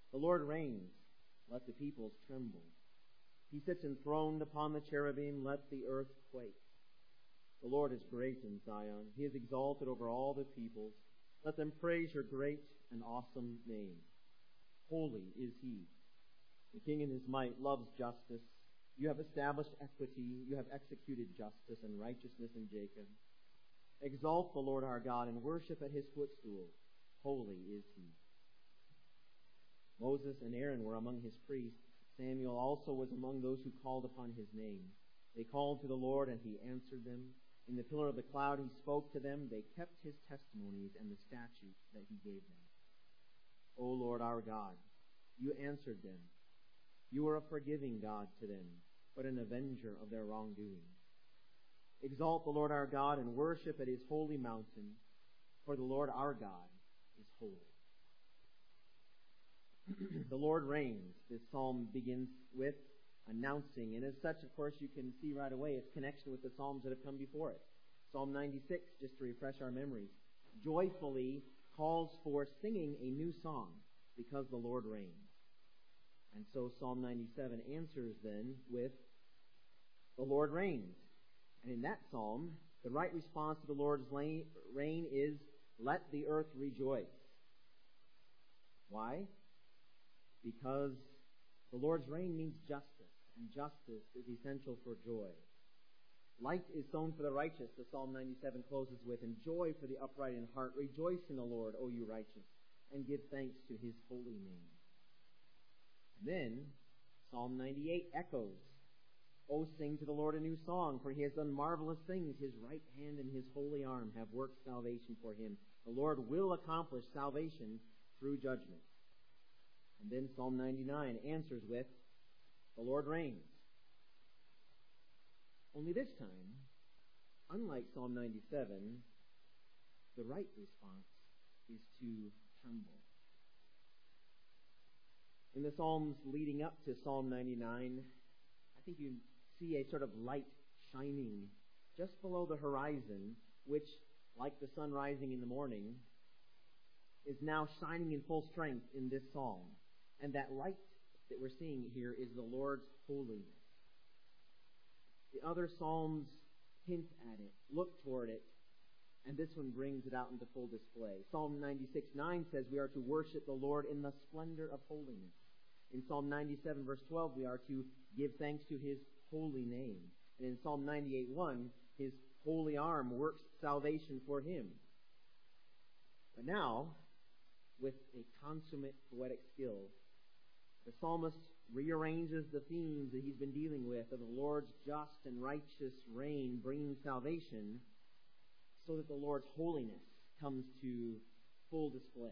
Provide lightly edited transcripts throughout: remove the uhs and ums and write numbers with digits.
The Lord reigns. Let the peoples tremble. He sits enthroned upon the cherubim. Let the earth quake. The Lord is great in Zion. He is exalted over all the peoples. Let them praise your great and awesome name. Holy is he. The King in his might loves justice. You have established equity. You have executed justice and righteousness in Jacob. Exalt the Lord our God and worship at his footstool. Holy is he. Moses and Aaron were among his priests. Samuel also was among those who called upon his name. They called to the Lord, and he answered them. In the pillar of the cloud he spoke to them. They kept his testimonies and the statutes that he gave them. O Lord our God, you answered them. You are a forgiving God to them, but an avenger of their wrongdoing. Exalt the Lord our God and worship at his holy mountain, for the Lord our God is holy. The Lord reigns. This psalm begins with announcing, and as such, of course, you can see right away its connection with the psalms that have come before it. Psalm 96, just to refresh our memories, joyfully calls for singing a new song because the Lord reigns. And so Psalm 97 answers then with, the Lord reigns. And in that psalm, the right response to the Lord's reign is, let the earth rejoice. Why? Because the Lord's reign means justice, and justice is essential for joy. Light is sown for the righteous, the Psalm 97 closes with, and joy for the upright in heart. Rejoice in the Lord, O you righteous, and give thanks to his holy name. And then, Psalm 98 echoes, O sing to the Lord a new song, for he has done marvelous things. His right hand and his holy arm have worked salvation for him. The Lord will accomplish salvation through judgment. And then Psalm 99 answers with, the Lord reigns. Only this time, unlike Psalm 97, the right response is to tremble. In the Psalms leading up to Psalm 99, I think you see a sort of light shining just below the horizon, which, like the sun rising in the morning, is now shining in full strength in this psalm. And that light that we're seeing here is the Lord's holiness. The other psalms hint at it, look toward it, and this one brings it out into full display. Psalm 96:9 says we are to worship the Lord in the splendor of holiness. In Psalm 97, verse 12, we are to give thanks to his holy name. And in Psalm 98:1, his holy arm works salvation for him. But now, with a consummate poetic skill, the psalmist rearranges the themes that he's been dealing with of the Lord's just and righteous reign bringing salvation so that the Lord's holiness comes to full display.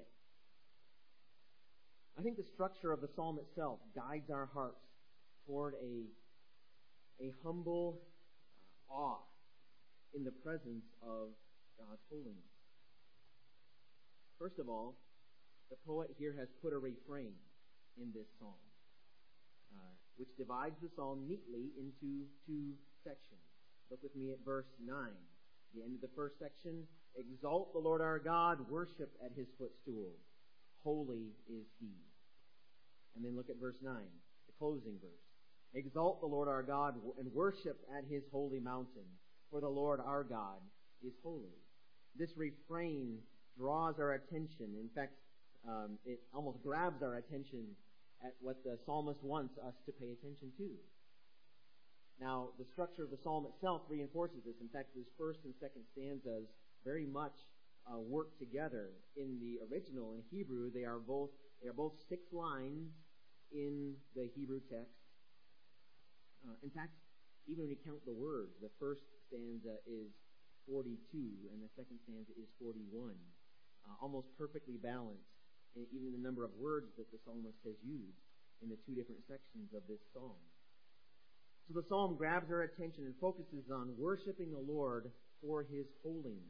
I think the structure of the psalm itself guides our hearts toward a humble awe in the presence of God's holiness. First of all, the poet here has put a refrain in this psalm, which divides the psalm neatly into two sections. Look with me at verse 9. The end of the first section, exalt the Lord our God, worship at his footstool. Holy is he. And then look at verse 9, the closing verse. Exalt the Lord our God and worship at his holy mountain, for the Lord our God is holy. This refrain draws our attention. In fact, it almost grabs our attention at what the psalmist wants us to pay attention to. Now, the structure of the psalm itself reinforces this. In fact, these first and second stanzas very much work together. In the original, in Hebrew, they are both 6 lines in the Hebrew text. In fact, even when you count the words, the first stanza is 42 and the second stanza is 41. Almost perfectly balanced, even the number of words that the psalmist has used in the 2 different sections of this psalm. So the psalm grabs our attention and focuses on worshiping the Lord for his holiness.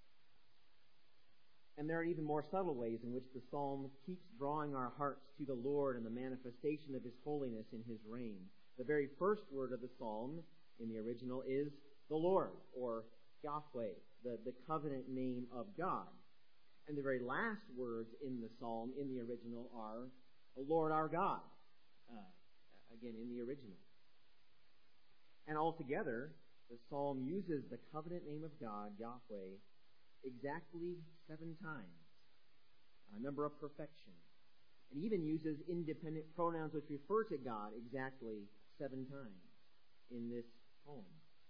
And there are even more subtle ways in which the psalm keeps drawing our hearts to the Lord and the manifestation of his holiness in his reign. The very first word of the psalm in the original is the Lord, or Yahweh, the covenant name of God. And the very last words in the psalm in the original are, the Lord our God, again in the original. And altogether, the psalm uses the covenant name of God, Yahweh, exactly 7 times, a number of perfection. It even uses independent pronouns which refer to God exactly 7 times in this poem.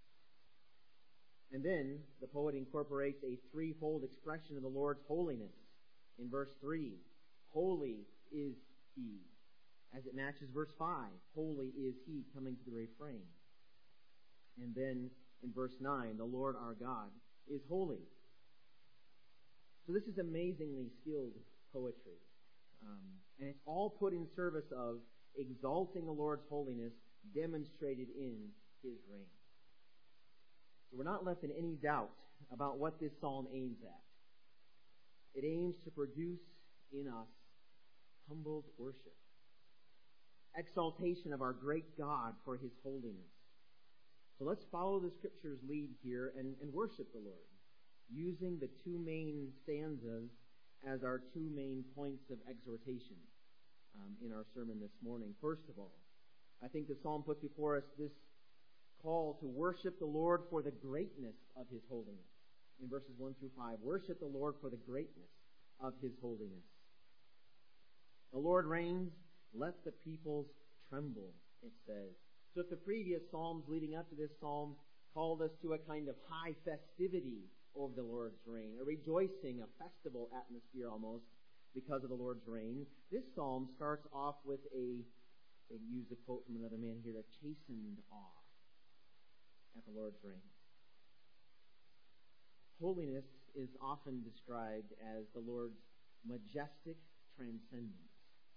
And then the poet incorporates a threefold expression of the Lord's holiness. In verse 3, holy is He. As it matches verse 5, holy is He, coming to the refrain. And then in verse 9, the Lord our God is holy. So this is amazingly skilled poetry. And it's all put in service of exalting the Lord's holiness demonstrated in His reign. So we're not left in any doubt about what this psalm aims at. It aims to produce in us humbled worship, exaltation of our great God for His holiness. So let's follow the Scripture's lead here and worship the Lord, using the 2 main stanzas as our 2 main points of exhortation in our sermon this morning. First of all, I think the psalm puts before us this call to worship the Lord for the greatness of His holiness. In verses 1 through 5, worship the Lord for the greatness of His holiness. The Lord reigns, let the peoples tremble, it says. So if the previous psalms leading up to this psalm called us to a kind of high festivity over the Lord's reign, a rejoicing, a festival atmosphere almost because of the Lord's reign, this psalm starts off with a use a quote from another man here, a chastened awe at the Lord's reign. Holiness is often described as the Lord's majestic transcendence.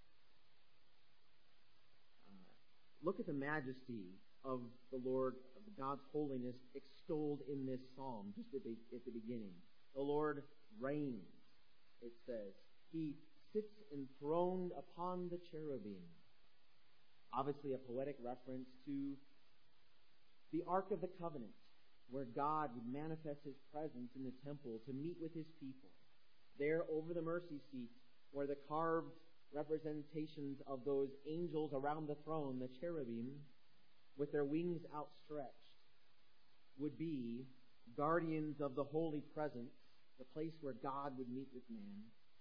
Look at the majesty of the Lord, of God's holiness extolled in this psalm, just at the beginning. The Lord reigns, it says. He sits enthroned upon the cherubim. Obviously a poetic reference to the Ark of the Covenant, where God would manifest His presence in the temple to meet with His people. There over the mercy seat, where the carved representations of those angels around the throne, the cherubim, with their wings outstretched, would be guardians of the holy presence, the place where God would meet with man.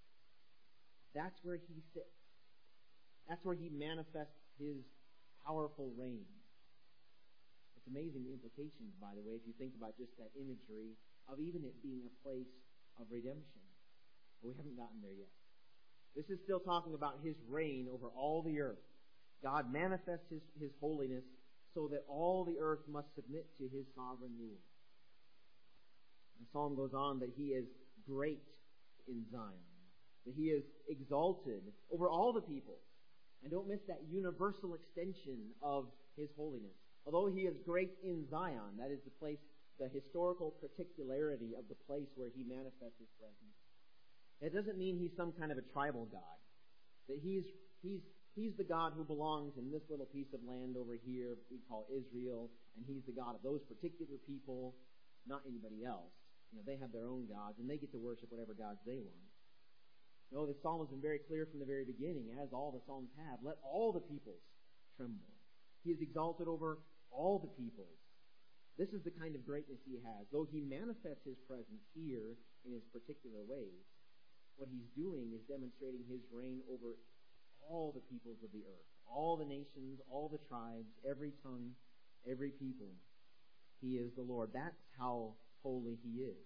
That's where He sits. That's where He manifests His powerful reign. It's amazing implications, by the way, if you think about just that imagery of even it being a place of redemption. But we haven't gotten there yet. This is still talking about His reign over all the earth. God manifests His holiness so that all the earth must submit to His sovereign rule. The psalm goes on that He is great in Zion, that He is exalted over all the peoples. And don't miss that universal extension of His holiness. Although He is great in Zion, that is the place, the historical particularity of the place where He manifests His presence. It doesn't mean He's some kind of a tribal God. That He's the God who belongs in this little piece of land over here we call Israel, and He's the God of those particular people, not anybody else. They have their own gods, and they get to worship whatever gods they want. No, the psalm has been very clear from the very beginning, as all the psalms have. Let all the peoples tremble. He is exalted over all the peoples. This is the kind of greatness He has. Though He manifests His presence here in His particular ways, what He's doing is demonstrating His reign over all the peoples of the earth, all the nations, all the tribes, every tongue, every people. He is the Lord. That's how holy He is.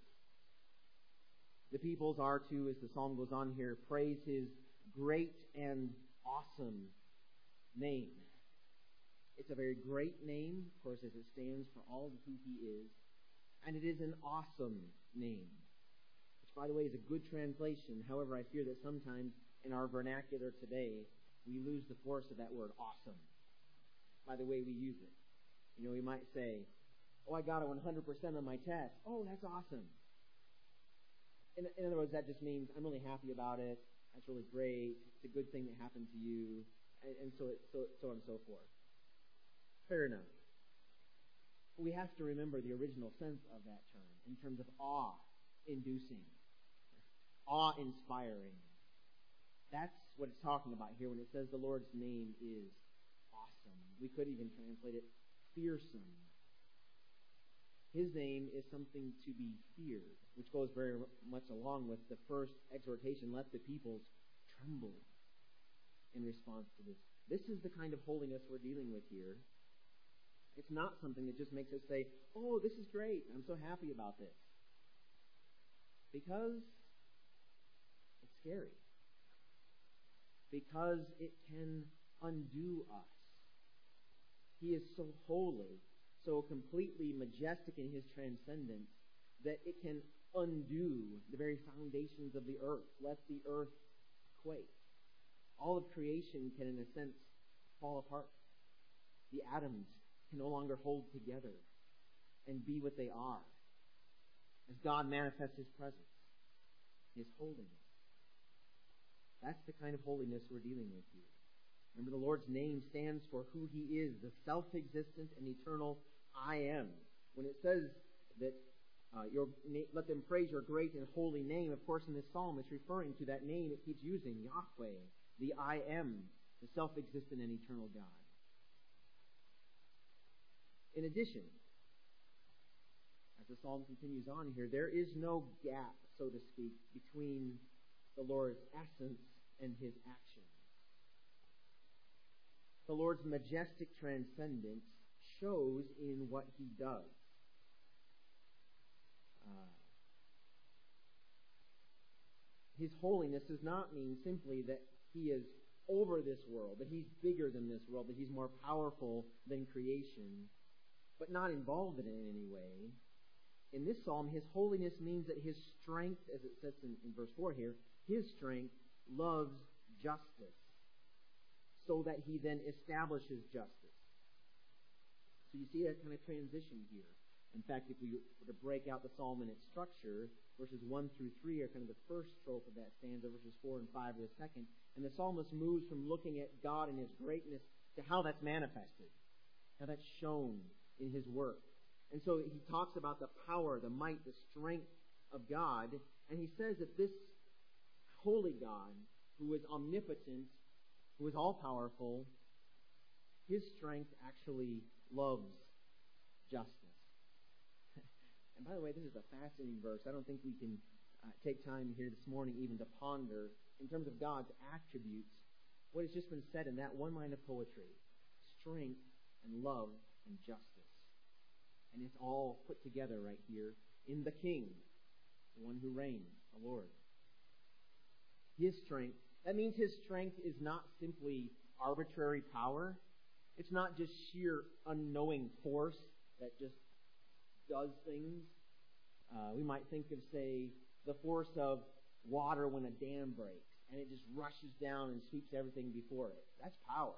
The peoples are to, as the psalm goes on here, praise His great and awesome name. It's a very great name, of course, as it stands for all of who He is. And it is an awesome name, which, by the way, is a good translation. However, I fear that sometimes in our vernacular today, we lose the force of that word awesome by the way we use it. We might say, oh, I got a 100% on my test. Oh, that's awesome. In other words, that just means I'm really happy about it. That's really great. It's a good thing that happened to you, and so on and so forth. Fair enough. But we have to remember the original sense of that term in terms of awe-inducing, awe-inspiring. That's what it's talking about here when it says the Lord's name is awesome. We could even translate it fearsome. His name is something to be feared, which goes very much along with the first exhortation, let the peoples tremble in response to this. This is the kind of holiness we're dealing with here. It's not something that just makes us say, oh, this is great, I'm so happy about this. Because it's scary. Because it can undo us. He is so holy, so completely majestic in his transcendence, that it can undo the very foundations of the earth, let the earth quake. All of creation can, in a sense, fall apart. The atoms can no longer hold together and be what they are as God manifests his presence, his holiness. That's the kind of holiness we're dealing with here. Remember, the Lord's name stands for who he is, the self-existent and eternal I am. When it says that let them praise your great and holy name, of course, in this psalm, it's referring to that name it keeps using, Yahweh, the I am, the self-existent and eternal God. In addition, as the psalm continues on here, there is no gap, so to speak, between the Lord's essence and his action. The Lord's majestic transcendence shows in what he does. His holiness does not mean simply that he is over this world, that he's bigger than this world, that he's more powerful than creation, but not involved in it in any way. In this psalm, his holiness means that his strength, as it says in verse 4 here, his strength loves justice, so that he then establishes justice. So you see that kind of transition here. In fact, if we were to break out the psalm in its structure, verses 1 through 3 are kind of the first stroke of that stanza, verses 4 and 5 are the second, and the psalmist moves from looking at God and his greatness to how that's manifested, how that's shown in his work. And so he talks about the power, the might, the strength of God, and he says that this holy God, who is omnipotent, who is all-powerful, his strength actually loves justice. And by the way, this is a fascinating verse. I don't think we can take time here this morning even to ponder, in terms of God's attributes, what has just been said in that one line of poetry. Strength and love and justice. And it's all put together right here in the King, the one who reigns, the Lord. His strength, that means his strength is not simply arbitrary power. It's not just sheer unknowing force that just does things. We might think of, say, the force of water when a dam breaks, and it just rushes down and sweeps everything before it. That's power.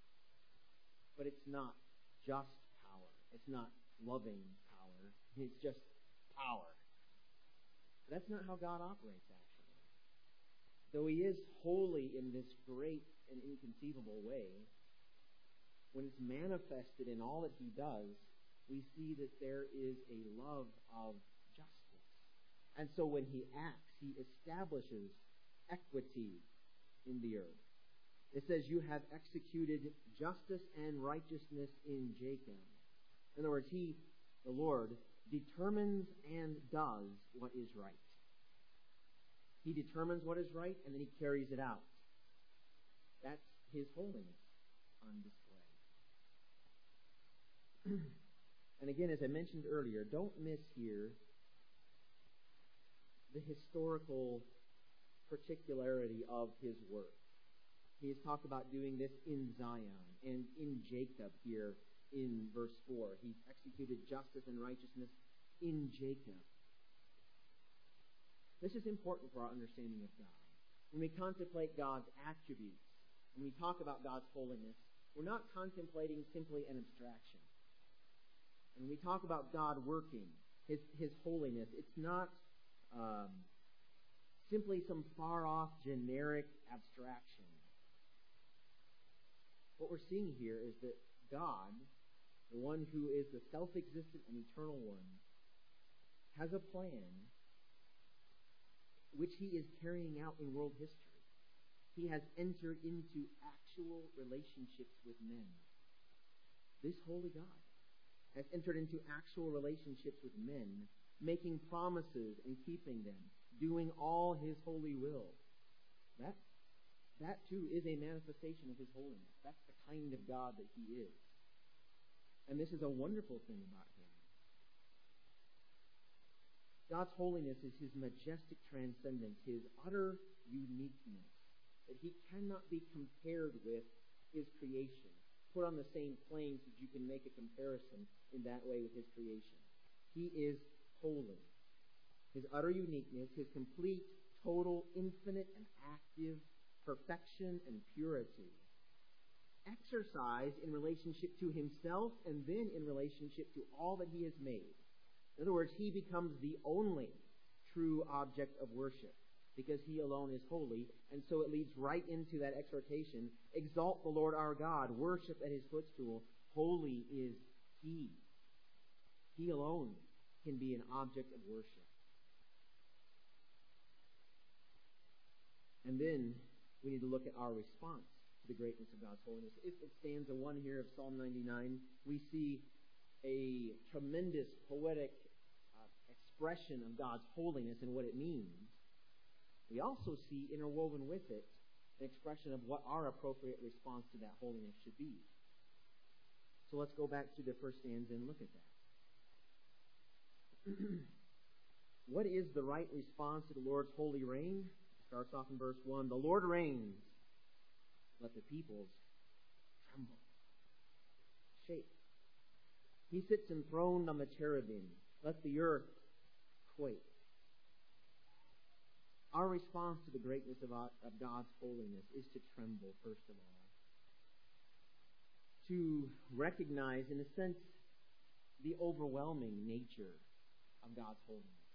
But it's not just power. It's not loving power. It's just power. But that's not how God operates, actually. Though he is holy in this great and inconceivable way, when it's manifested in all that he does, we see that there is a love of justice. And so when he acts, he establishes equity in the earth. It says, you have executed justice and righteousness in Jacob. In other words, he, the Lord, determines and does what is right. He determines what is right, and then he carries it out. That's his holiness on display. And again, as I mentioned earlier, don't miss here the historical particularity of his work. He has talked about doing this in Zion and in Jacob here in verse 4. He executed justice and righteousness in Jacob. This is important for our understanding of God. When we contemplate God's attributes, when we talk about God's holiness, we're not contemplating simply an abstraction. When we talk about God working, his holiness, it's not simply some far-off generic abstraction. What we're seeing here is that God, the one who is the self-existent and eternal one, has a plan which he is carrying out in world history. He has entered into actual relationships with men. This holy God has entered into actual relationships with men, making promises and keeping them, doing all His holy will. That too is a manifestation of His holiness. That's the kind of God that He is. And this is a wonderful thing about Him. God's holiness is His majestic transcendence, His utter uniqueness, that He cannot be compared with His creation, put on the same plane so that you can make a comparison in that way with His creation. He is holy. His utter uniqueness, His complete, total, infinite, and active perfection and purity, exercised in relationship to Himself and then in relationship to all that He has made. In other words, He becomes the only true object of worship because He alone is holy, and so it leads right into that exhortation, exalt the Lord our God, worship at His footstool, holy is He. He alone can be an object of worship. And then we need to look at our response to the greatness of God's holiness. If it stands a 1 here of Psalm 99, we see a tremendous poetic expression of God's holiness and what it means. We also see interwoven with it an expression of what our appropriate response to that holiness should be. So let's go back to the first stanza and look at that. What is the right response to the Lord's holy reign? Starts off in verse 1. The Lord reigns. Let the peoples tremble, shake. He sits enthroned on the cherubim. Let the earth quake. Our response to the greatness of God's holiness is to tremble, first of all. To recognize, in a sense, the overwhelming nature of God's holiness.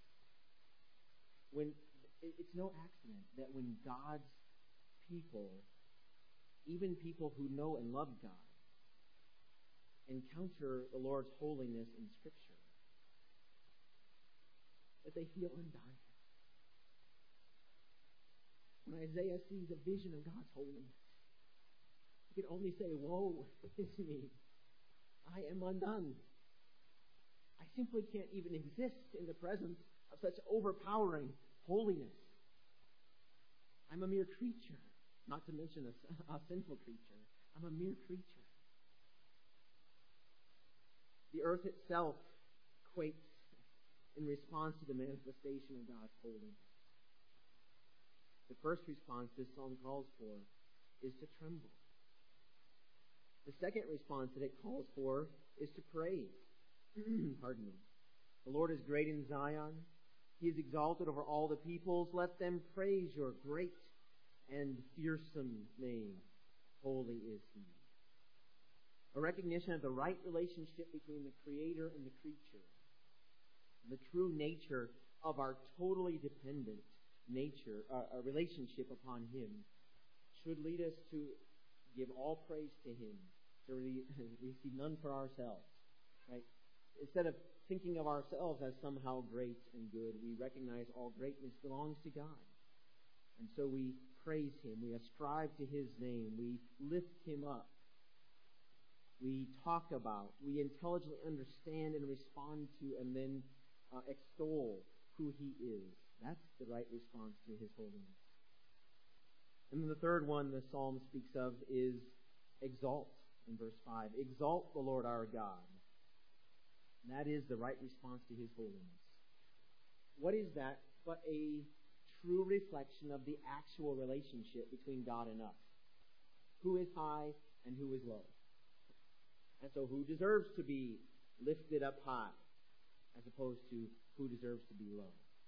It's no accident that when God's people, even people who know and love God, encounter the Lord's holiness in Scripture, that they feel undone. When Isaiah sees a vision of God's holiness, he can only say, woe is me. I am undone. I simply can't even exist in the presence of such overpowering holiness. I'm a mere creature, not to mention a sinful creature. I'm a mere creature. The earth itself quakes in response to the manifestation of God's holiness. The first response this psalm calls for is to tremble. The second response that it calls for is to praise. Pardon me. The Lord is great in Zion. He is exalted over all the peoples. Let them praise your great and fearsome name. Holy is He. A recognition of the right relationship between the Creator and the creature. The true nature of our totally dependent nature, a relationship upon Him, should lead us to give all praise to Him, to receive none for ourselves. Right? Instead of thinking of ourselves as somehow great and good, we recognize all greatness belongs to God. And so we praise Him, we ascribe to His name, we lift Him up, we talk about, we intelligently understand and respond to, and then extol who He is. That's the right response to His holiness. And then the third one the psalm speaks of is exalt in verse 5. Exalt the Lord our God. And that is the right response to His holiness. What is that but a true reflection of the actual relationship between God and us? Who is high and who is low? And so who deserves to be lifted up high as opposed to who deserves to be low?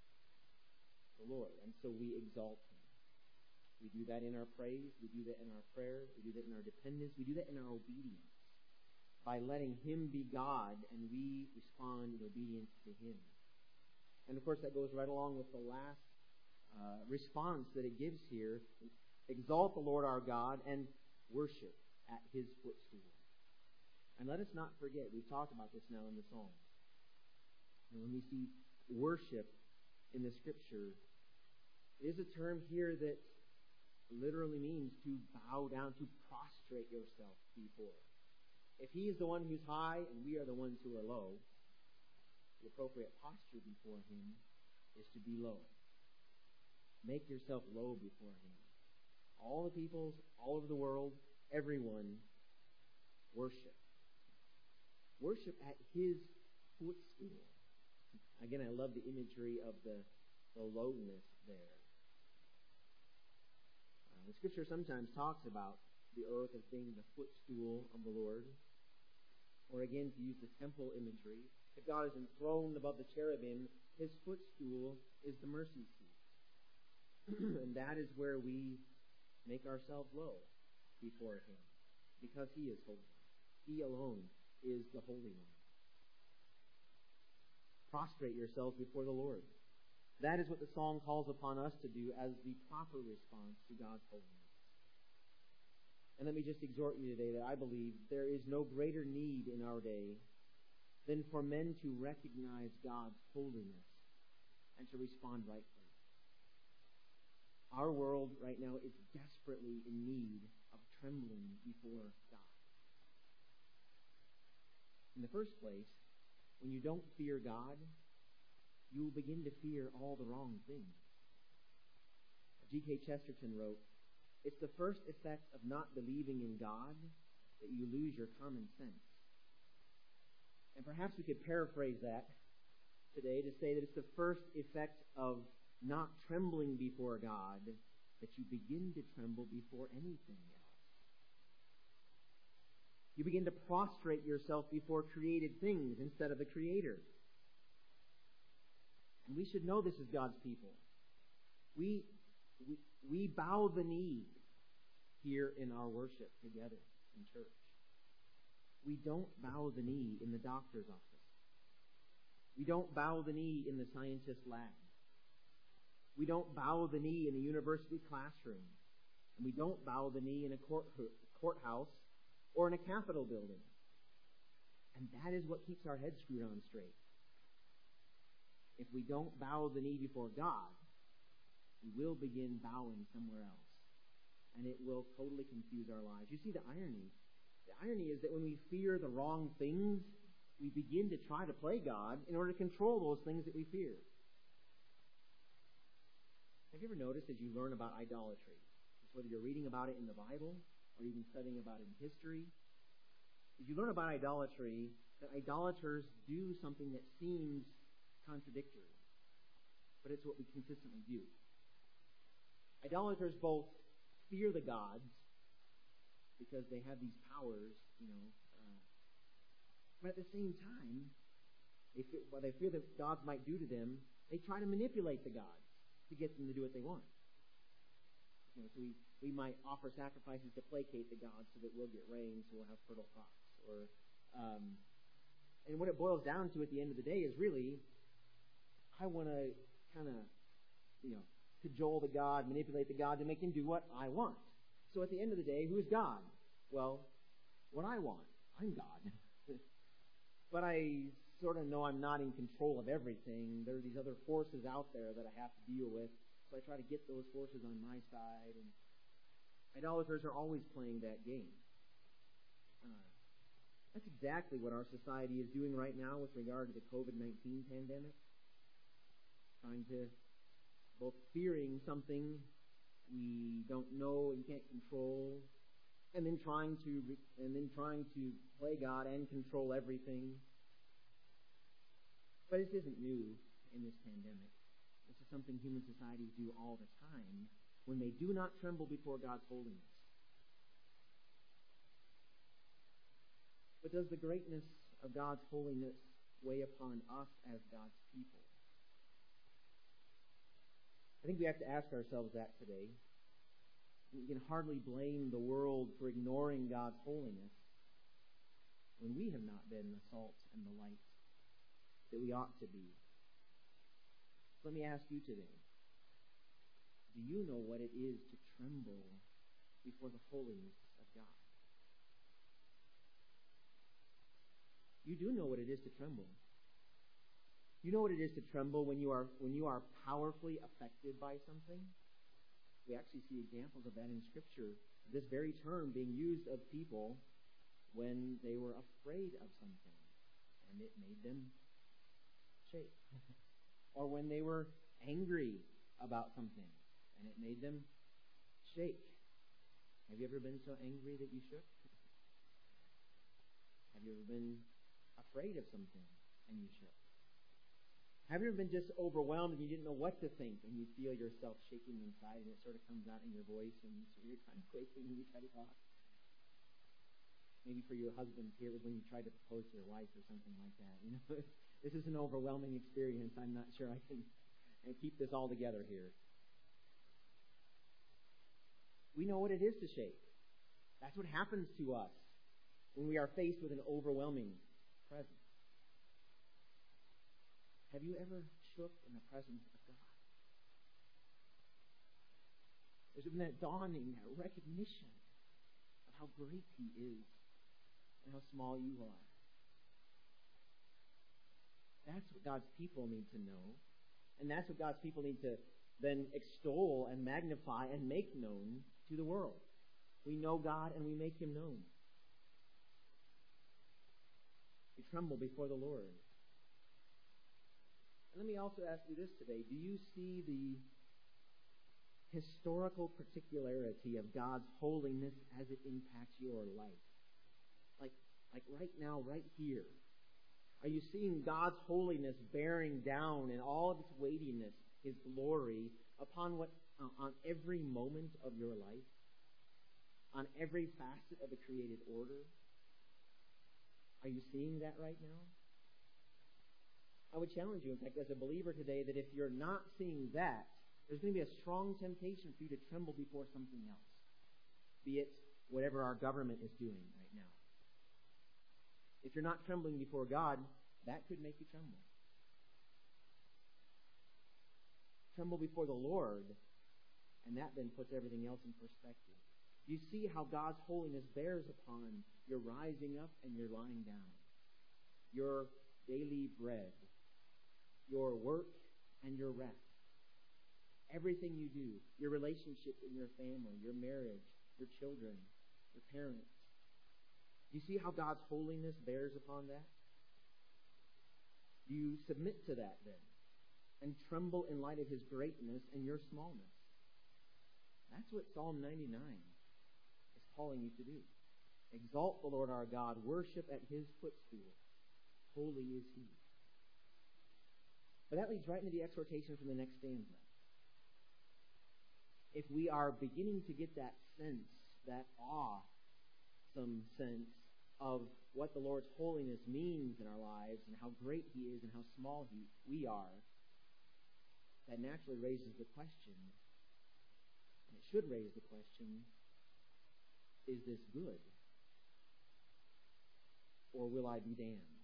The Lord. And so we exalt Him. We do that in our praise. We do that in our prayer. We do that in our dependence. We do that in our obedience. By letting Him be God and we respond in obedience to Him. And of course that goes right along with the last response that it gives here. Exalt the Lord our God and worship at His footstool. And let us not forget, we've talked about this now in the Psalms. And when we see worship in the Scripture, it is a term here that literally means to bow down, to prostrate yourself before. If he is the one who's high and we are the ones who are low, the appropriate posture before him is to be low. Make yourself low before him. All the peoples, all over the world, everyone, worship. Worship at his footstool. Again, I love the imagery of the lowness there. The Scripture sometimes talks about the earth as being the footstool of the Lord. Or again, to use the temple imagery, if God is enthroned above the cherubim, his footstool is the mercy seat. And that is where we make ourselves low before him, because he is holy. He alone is the Holy One. Prostrate yourselves before the Lord. That is what the song calls upon us to do as the proper response to God's holiness. And let me just exhort you today that I believe there is no greater need in our day than for men to recognize God's holiness and to respond rightly. Our world right now is desperately in need of trembling before God. In the first place, when you don't fear God, you will begin to fear all the wrong things. G.K. Chesterton wrote, "It's the first effect of not believing in God that you lose your common sense." And perhaps we could paraphrase that today to say that it's the first effect of not trembling before God that you begin to tremble before anything else. You begin to prostrate yourself before created things instead of the Creator. And we should know this as God's people. We bow the knee here in our worship together in church. We don't bow the knee in the doctor's office. We don't bow the knee in the scientist's lab. We don't bow the knee in a university classroom. And we don't bow the knee in a courthouse or in a Capitol building. And that is what keeps our heads screwed on straight. If we don't bow the knee before God, we will begin bowing somewhere else. And it will totally confuse our lives. You see the irony? The irony is that when we fear the wrong things, we begin to try to play God in order to control those things that we fear. Have you ever noticed as you learn about idolatry, whether you're reading about it in the Bible or even studying about it in history, as you learn about idolatry, that idolaters do something that seems contradictory, but it's what we consistently do. Idolaters both fear the gods because they have these powers, but at the same time, while they fear that gods might do to them, they try to manipulate the gods to get them to do what they want. So we might offer sacrifices to placate the gods so that we'll get rain, so we'll have fertile crops. And what it boils down to at the end of the day is really, I want to kind of, cajole the God, manipulate the God to make him do what I want. So at the end of the day, who is God? Well, what I want. I'm God. But I sort of know I'm not in control of everything. There are these other forces out there that I have to deal with. So I try to get those forces on my side. And idolaters are always playing that game. That's exactly what our society is doing right now with regard to the COVID-19 pandemic. Trying to, both fearing something we don't know and can't control, and then trying to play God and control everything. But this isn't new in this pandemic. This is something human societies do all the time when they do not tremble before God's holiness. But does the greatness of God's holiness weigh upon us as God's people? I think we have to ask ourselves that today. We can hardly blame the world for ignoring God's holiness when we have not been the salt and the light that we ought to be. Let me ask you today, do you know what it is to tremble before the holiness of God? You do know what it is to tremble. You know what it is to tremble when you are powerfully affected by something? We actually see examples of that in Scripture. This very term being used of people when they were afraid of something, and it made them shake. Or when they were angry about something, and it made them shake. Have you ever been so angry that you shook? Have you ever been afraid of something and you shook? Have you ever been just overwhelmed and you didn't know what to think, and you feel yourself shaking inside, and it sort of comes out in your voice, and so you're kind of quaking when you try to talk? Maybe for your husband here, it was when you tried to propose to your wife or something like that. You know, this is an overwhelming experience. I'm not sure I can keep this all together here. We know what it is to shake. That's what happens to us when we are faced with an overwhelming presence. Have you ever shook in the presence of God? There's been that dawning, that recognition of how great He is and how small you are. That's what God's people need to know. And that's what God's people need to then extol and magnify and make known to the world. We know God and we make Him known. We tremble before the Lord. And let me also ask you this today. Do you see the historical particularity of God's holiness as it impacts your life? Like right now, right here. Are you seeing God's holiness bearing down in all of its weightiness, His glory, upon on every moment of your life? On every facet of the created order? Are you seeing that right now? I would challenge you, in fact, as a believer today, that if you're not seeing that, there's going to be a strong temptation for you to tremble before something else, be it whatever our government is doing right now. If you're not trembling before God, that could make you tremble. Tremble before the Lord, and that then puts everything else in perspective. You see how God's holiness bears upon your rising up and your lying down, your daily bread, your work and your rest, everything you do, your relationship in your family, your marriage, your children, your parents. Do you see how God's holiness bears upon that? Do you submit to that then and tremble in light of His greatness and your smallness? That's what Psalm 99 is calling you to do. Exalt the Lord our God. Worship at His footstool. Holy is He. But that leads right into the exhortation from the next stanza. If we are beginning to get that sense, that some sense of what the Lord's holiness means in our lives and how great He is and how small we are, that naturally raises the question, and it should raise the question, is this good? Or will I be damned?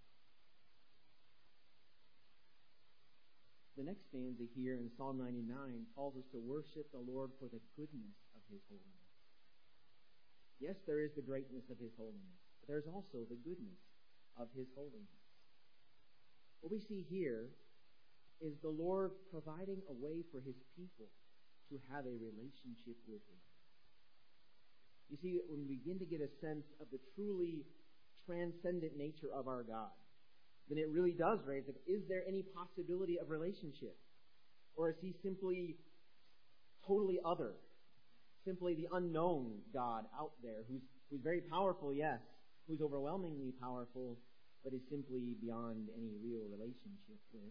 The next stanza here in Psalm 99 calls us to worship the Lord for the goodness of His holiness. Yes, there is the greatness of His holiness, but there's also the goodness of His holiness. What we see here is the Lord providing a way for His people to have a relationship with Him. You see, when we begin to get a sense of the truly transcendent nature of our God, then it really does raise, is there any possibility of relationship? Or is He simply totally other? Simply the unknown God out there who's very powerful, yes, who's overwhelmingly powerful, but is simply beyond any real relationship with.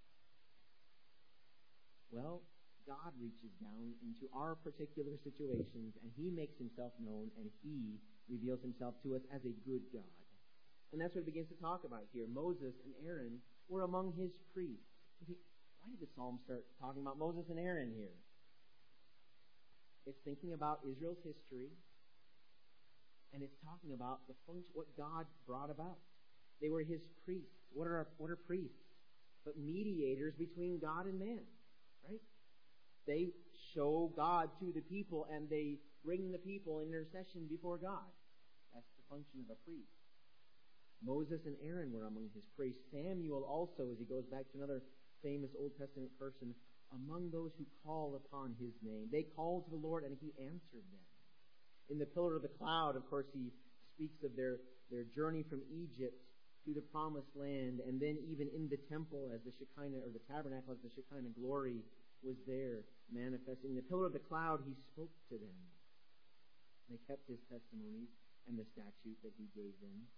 Well, God reaches down into our particular situations, and He makes Himself known, and He reveals Himself to us as a good God. And that's what it begins to talk about here. Moses and Aaron were among His priests. Why did the psalm start talking about Moses and Aaron here? It's thinking about Israel's history, and it's talking about what God brought about. They were His priests. What are priests? But mediators between God and man, right? They show God to the people, and they bring the people in intercession before God. That's the function of a priest. Moses and Aaron were among His priests. Samuel also, as he goes back to another famous Old Testament person, among those who call upon his name. They called to the Lord, and he answered them. In the pillar of the cloud, of course, he speaks of their journey from Egypt to the promised land, and then even in the temple as the Shekinah, or the tabernacle as the Shekinah glory was there manifesting. In the pillar of the cloud, he spoke to them. They kept his testimonies and the statute that he gave them.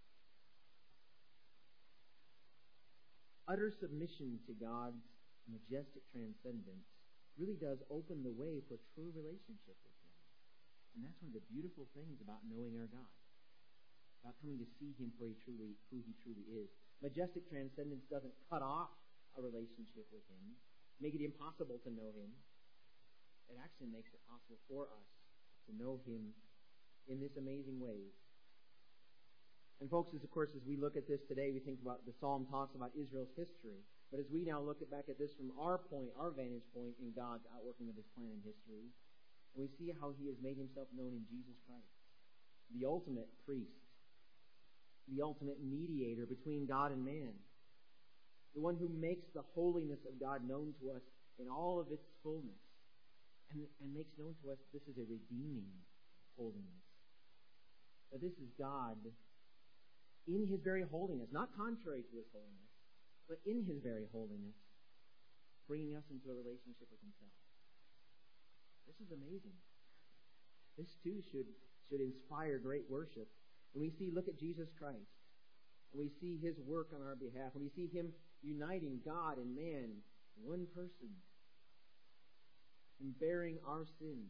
Utter submission to God's majestic transcendence really does open the way for true relationship with him. And that's one of the beautiful things about knowing our God, about coming to see him for who he truly is. Majestic transcendence doesn't cut off a relationship with him, make it impossible to know him. It actually makes it possible for us to know him in this amazing ways. And folks, as we look at this today, we think about the Psalm talks about Israel's history. But as we now look back at this from our vantage point in God's outworking of his plan in history, and we see how he has made himself known in Jesus Christ, the ultimate priest, the ultimate mediator between God and man, the one who makes the holiness of God known to us in all of its fullness, and makes known to us this is a redeeming holiness. That this is God in his very holiness, not contrary to his holiness, but in his very holiness, bringing us into a relationship with himself. This is amazing. This too should inspire great worship. When we look at Jesus Christ, and we see his work on our behalf, when we see him uniting God and man in one person, him bearing our sins,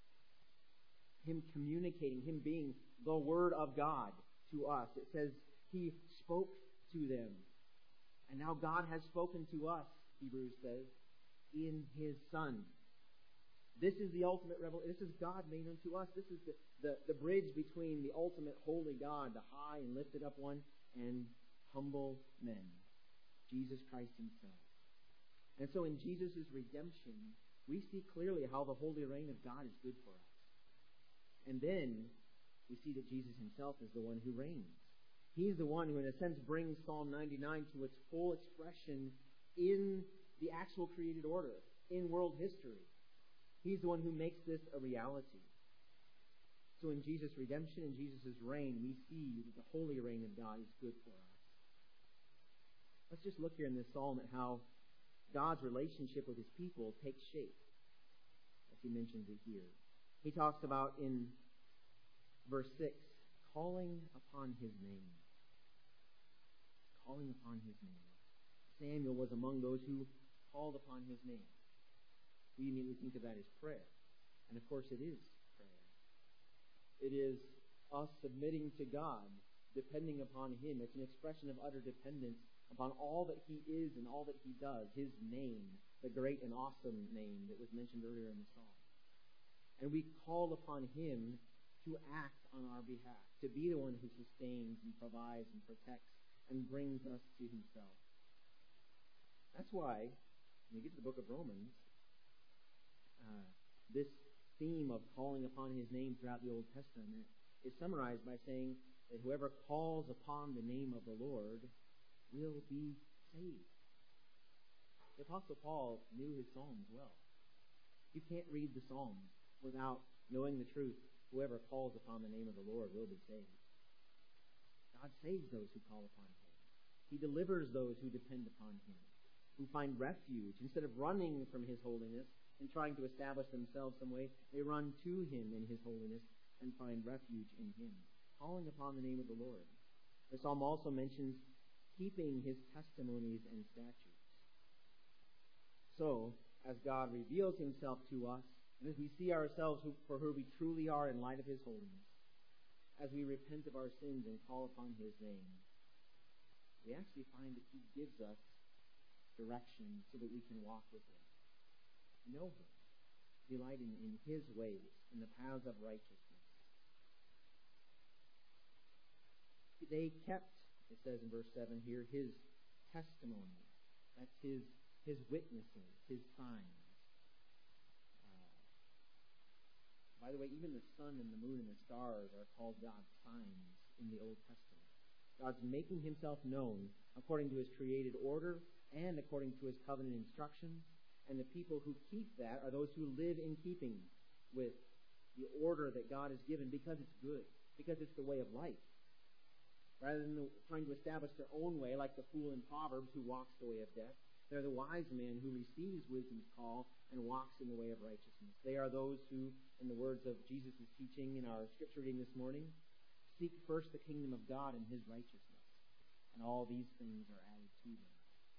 him communicating, him being the Word of God to us. It says he spoke to them. And now God has spoken to us, Hebrews says, in his Son. This is the ultimate revelation. This is God made unto us. This is the bridge between the ultimate holy God, the high and lifted up one, and humble men, Jesus Christ himself. And so in Jesus' redemption, we see clearly how the holy reign of God is good for us. And then we see that Jesus himself is the one who reigns. He's the one who, in a sense, brings Psalm 99 to its full expression in the actual created order, in world history. He's the one who makes this a reality. So in Jesus' redemption and Jesus' reign, we see that the holy reign of God is good for us. Let's just look here in this psalm at how God's relationship with his people takes shape, as he mentions it here. He talks about in verse 6, calling upon his name. Calling upon his name. Samuel was among those who called upon his name. We immediately think of that as prayer. And of course it is prayer. It is us submitting to God, depending upon him. It's an expression of utter dependence upon all that he is and all that he does, his name, the great and awesome name that was mentioned earlier in the psalm. And we call upon him to act on our behalf, to be the one who sustains and provides and protects and brings us to himself. That's why, when we get to the book of Romans, this theme of calling upon his name throughout the Old Testament is summarized by saying that whoever calls upon the name of the Lord will be saved. The Apostle Paul knew his Psalms well. You can't read the Psalms without knowing the truth. Whoever calls upon the name of the Lord will be saved. God saves those who call upon him. He delivers those who depend upon him, who find refuge. Instead of running from his holiness and trying to establish themselves some way, they run to him in his holiness and find refuge in him, calling upon the name of the Lord. The psalm also mentions keeping his testimonies and statutes. So, as God reveals himself to us, and as we see ourselves for who we truly are in light of his holiness, as we repent of our sins and call upon his name, we actually find that he gives us direction so that we can walk with him, know him, delighting in his ways, in the paths of righteousness. They kept, it says in verse 7 here, his testimony. That's his witnesses, his signs. By the way, even the sun and the moon and the stars are called God's signs in the Old Testament. God's making himself known according to his created order and according to his covenant instructions And the people who keep that are those who live in keeping with the order that God has given because it's good, because it's the way of life. Rather than trying to establish their own way, like the fool in Proverbs who walks the way of death, they're the wise man who receives wisdom's call and walks in the way of righteousness. They are those who, in the words of Jesus' teaching in our scripture reading this morning, seek first the kingdom of God and His righteousness, and all these things are added to them.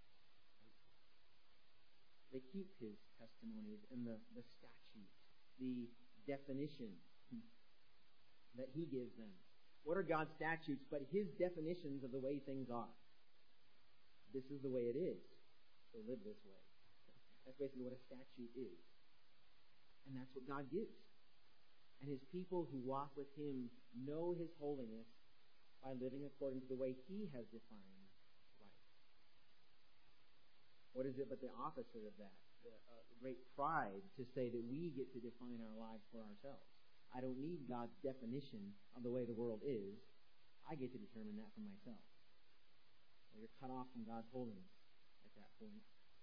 They keep His testimonies and the statutes, the definition that He gives them. What are God's statutes but His definitions of the way things are? This is the way it is, so live this way. That's basically what a statute is. And that's what God gives. And His people who walk with Him know His holiness by living according to the way He has defined life. What is it but the opposite of that? Great pride to say that we get to define our lives for ourselves. I don't need God's definition of the way the world is. I get to determine that for myself. Well, you're cut off from God's holiness at that point.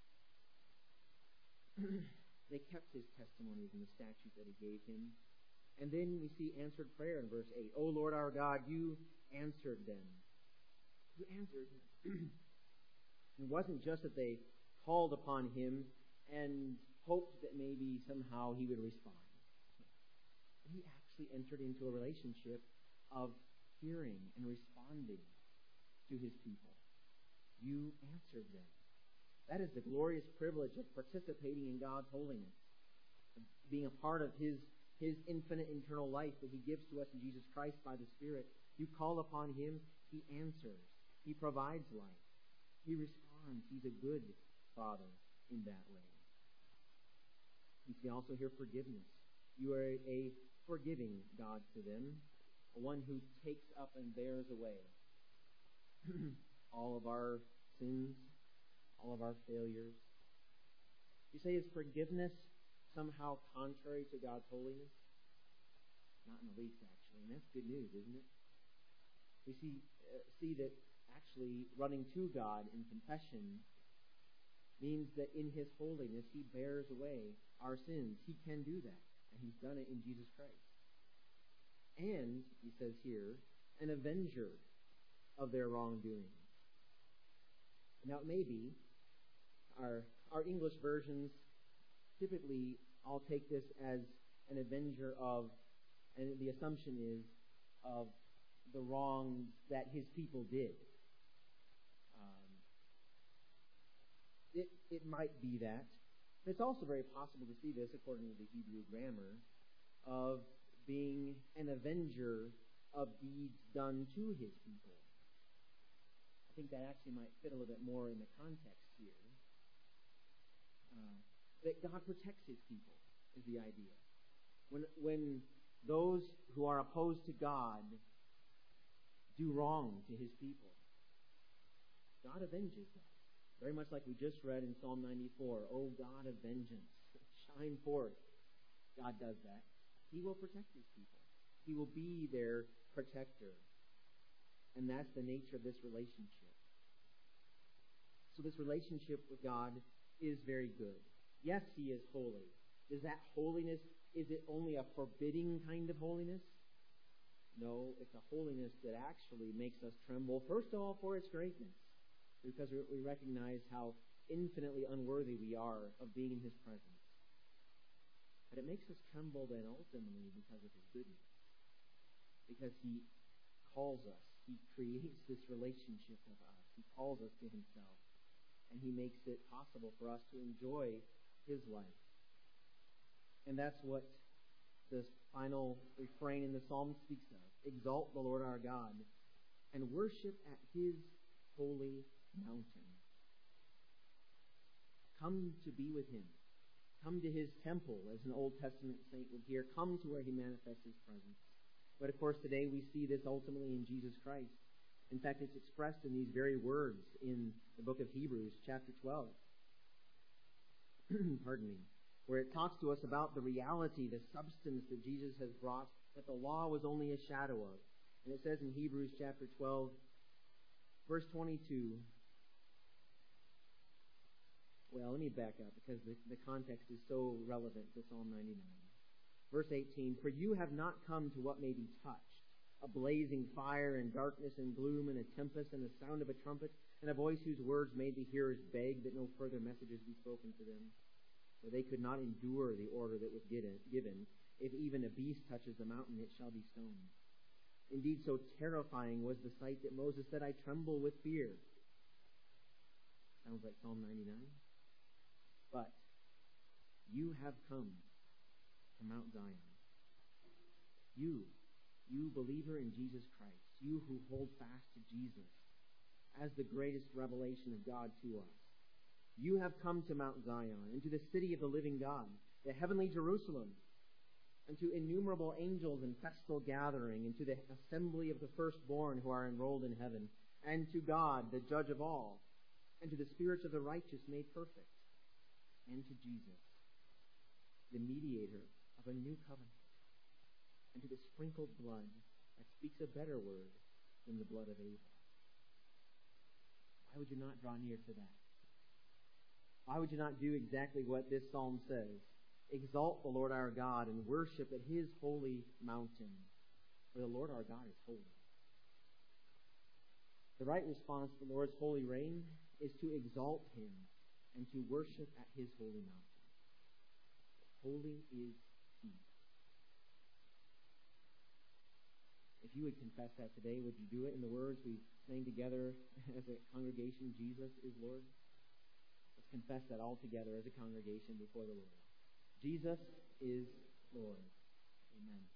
They kept His testimonies and the statutes that He gave Him. And then we see answered prayer in verse 8. O Lord our God, You answered them. You answered them. It wasn't just that they called upon Him and hoped that maybe somehow He would respond. He actually entered into a relationship of hearing and responding to His people. You answered them. That is the glorious privilege of participating in God's holiness, of being a part of His infinite internal life that He gives to us in Jesus Christ by the Spirit. You call upon Him, He answers. He provides life. He responds. He's a good Father in that way. You see also here forgiveness. You are a forgiving God to them, one who takes up and bears away all of our sins, all of our failures. You say, is forgiveness somehow contrary to God's holiness? Not in the least, actually. And that's good news, isn't it? We see that actually running to God in confession means that in His holiness He bears away our sins. He can do that. And He's done it in Jesus Christ. And, he says here, an avenger of their wrongdoing. Now it may be, our English versions typically all take this as an avenger of, and the assumption is, of the wrongs that His people did. It might be that. But it's also very possible to see this, according to the Hebrew grammar, of being an avenger of deeds done to His people. I think that actually might fit a little bit more in the context here. That God protects His people is the idea. When those who are opposed to God do wrong to His people, God avenges them. Very much like we just read in Psalm 94, O God of vengeance, shine forth. God does that. He will protect His people. He will be their protector. And that's the nature of this relationship. So this relationship with God is very good. Yes, He is holy. Is that holiness, is it only a forbidding kind of holiness? No, it's a holiness that actually makes us tremble, first of all, for its greatness, because we recognize how infinitely unworthy we are of being in His presence. But it makes us tremble then ultimately because of His goodness. Because He calls us. He creates this relationship with us. He calls us to Himself. And He makes it possible for us to enjoy His life. And that's what this final refrain in the psalm speaks of. Exalt the Lord our God and worship at His holy mountain. Come to be with Him. Come to His temple, as an Old Testament saint would hear. Come to where He manifests His presence. But of course today we see this ultimately in Jesus Christ. In fact, it's expressed in these very words in the book of Hebrews, chapter 12. Pardon me. Where it talks to us about the reality, the substance that Jesus has brought, that the law was only a shadow of. And it says in Hebrews chapter 12, verse 22, Well, let me back up because the context is so relevant to Psalm 99. Verse 18, "For you have not come to what may be touched, a blazing fire and darkness and gloom and a tempest and the sound of a trumpet and a voice whose words made the hearers beg that no further messages be spoken to them. For they could not endure the order that was given. If even a beast touches the mountain, it shall be stoned. Indeed, so terrifying was the sight that Moses said, I tremble with fear." Sounds like Psalm 99. But you have come to Mount Zion. You believer in Jesus Christ, you who hold fast to Jesus as the greatest revelation of God to us. You have come to Mount Zion, into the city of the living God, the heavenly Jerusalem, and to innumerable angels in festal gathering, and to the assembly of the firstborn who are enrolled in heaven, and to God, the judge of all, and to the spirits of the righteous made perfect, and to Jesus, the mediator of a new covenant, and to the sprinkled blood that speaks a better word than the blood of Abel. Why would you not draw near to that? Why would you not do exactly what this psalm says? Exalt the Lord our God and worship at His holy mountain, for the Lord our God is holy. The right response to the Lord's holy reign is to exalt Him and to worship at His holy mountain. Holy is He. If you would confess that today, would you do it in the words we sang together as a congregation, Jesus is Lord? Let's confess that all together as a congregation before the Lord. Jesus is Lord. Amen.